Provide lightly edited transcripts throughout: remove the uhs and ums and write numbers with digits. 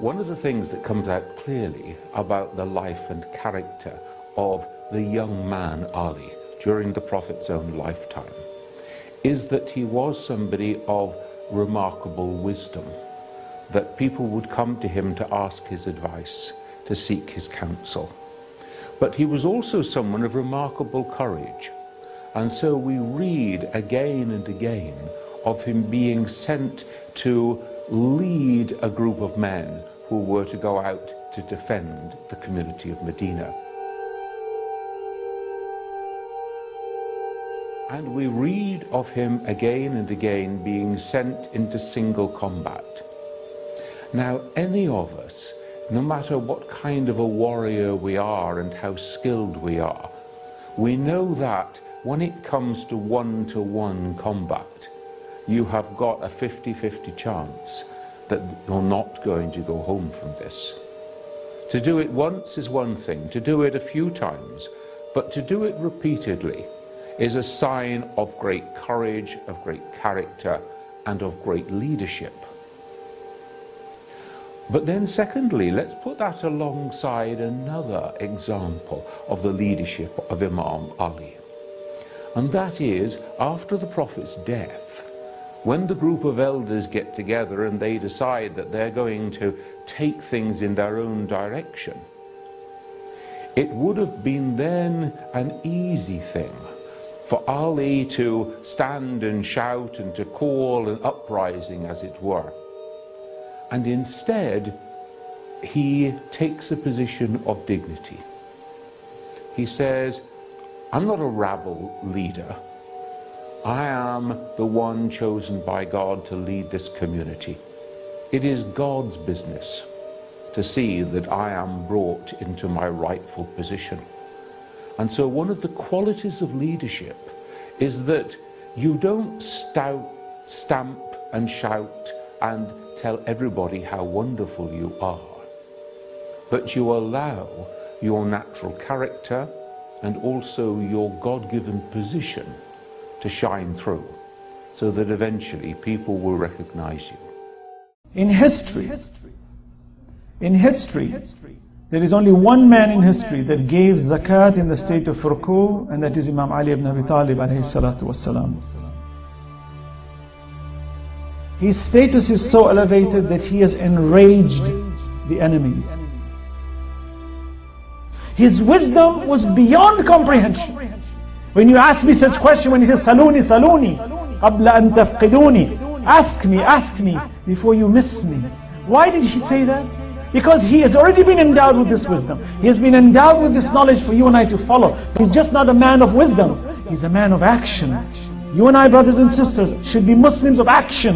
One of the things that comes out clearly about the life and character of the young man Ali during the Prophet's own lifetime is that he was somebody of remarkable wisdom, that people would come to him to ask his advice, to seek his counsel. But he was also someone of remarkable courage, and so we read again and again of him being sent to lead a group of men who were to go out to defend the community of Medina. And we read of him again and again being sent into single combat. Now, any of us, no matter what kind of a warrior we are and how skilled we are, we know that when it comes to one-to-one combat, you have got a 50-50 chance that you're not going to go home from this. To do it once is one thing, to do it a few times, but to do it repeatedly is a sign of great courage, of great character, and of great leadership. But then secondly, let's put that alongside another example of the leadership of Imam Ali. And that is, after the Prophet's death, when the group of elders get together and they decide that they're going to take things in their own direction, it would have been then an easy thing for Ali to stand and shout and to call an uprising, as it were. And instead, he takes a position of dignity. He says, I'm not a rabble leader. I am the one chosen by God to lead this community. It is God's business to see that I am brought into my rightful position. And so one of the qualities of leadership is that you don't stamp and shout and tell everybody how wonderful you are, but you allow your natural character and also your God-given position to shine through, so that eventually people will recognize you. In history, there is only one man in history that gave zakat in the state of ruku', and that is Imam Ali ibn Abi Talib alayhi salatu wassalam. His status is so elevated that he has enraged the enemies. His wisdom was beyond comprehension. When you ask me such question, when he says, Saluni, Saluni, qabla an tafqiduni, ask me before you miss me. Why did he say that? Because he has already been endowed with this wisdom. He has been endowed with this knowledge for you and I to follow. He's just not a man of wisdom. He's a man of action. You and I, brothers and sisters, should be Muslims of action.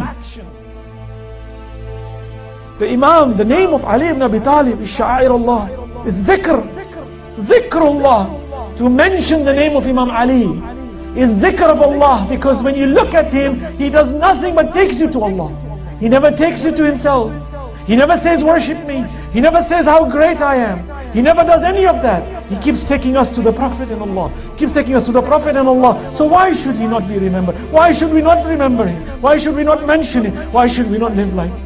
The Imam, the name of Ali ibn Abi Talib is Sha'air Allah, is dhikr. Dhikrullah. To mention the name of Imam Ali is dhikr of Allah, because when you look at him, he does nothing but takes you to Allah. He never takes you to himself. He never says, worship me. He never says how great I am. He never does any of that. He keeps taking us to the Prophet and Allah. Keeps taking us to the Prophet and Allah. So why should he not be remembered? Why should we not remember him? Why should we not mention him? Why should we not live like him?